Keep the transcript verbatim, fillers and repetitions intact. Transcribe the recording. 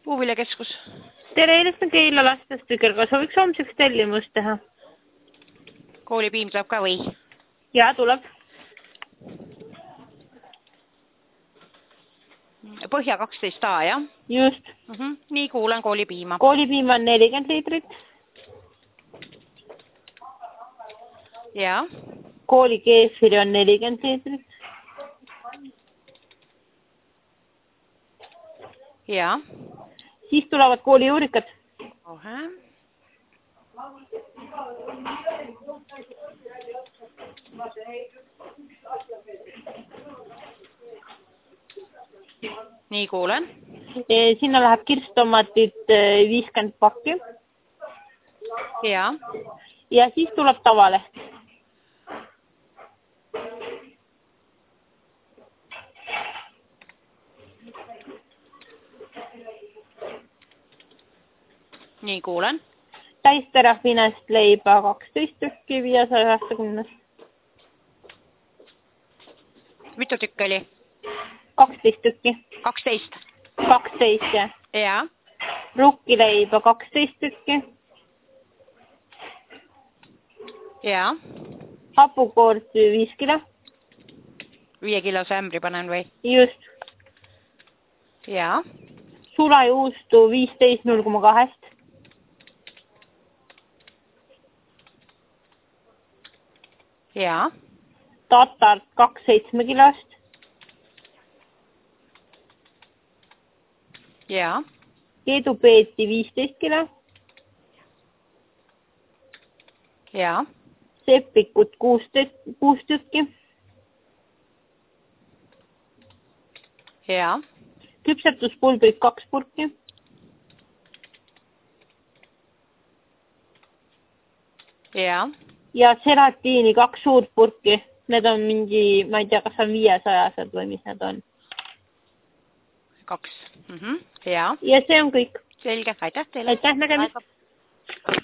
Puuviljakeskus. Tere, helistan Keila lastestükker, kas sooviks homseks tellimust teha? Koolipiim tuleb ka või? Jaa, tuleb. Põhja kaksteist A, jah? Just. Uh -huh. Nii kuulen koolipiima. Koolipiim on nelikümmend liitrit. Jaa. Koolikeefiri on nelikümmend liitrit. Jaa. Siis tulevad koolijuurikad. Kohe. Nii kuulen. Sinna läheb kirstomatit viiskümmend pakki. Jaa. Ja siis tuleb tavaleht. Nii kuulen. Täisterafinest leiba kaksteist tükki viiesaja üheksakümnest. Mitu tükki oli? kaksteist tükki. kaksteist. kaksteist, jah. Jaa. Rukkileiba kaksteist tükki. Jaa. Hapukoort viis kilo. Viie kilose ämbri panen või? Just. Jaa. Sulajuustu viisteist null koma kahest. Jaa. Tatart kaks seitsme kilost. Jaa. Keedupeeti viisteist kilo. Jaa. Seppikut kuus tükki. Jaa. Küpsetuspulbrit kaks purki. Jaa. Ja seratiini kaks suurt purki. Need on mingi, ma ei tea, kas on viiesajased või mis need on. Kaks. Uh -huh. Jaa. Ja see on kõik. Selge, aitäh teile. Aitäh nägemist.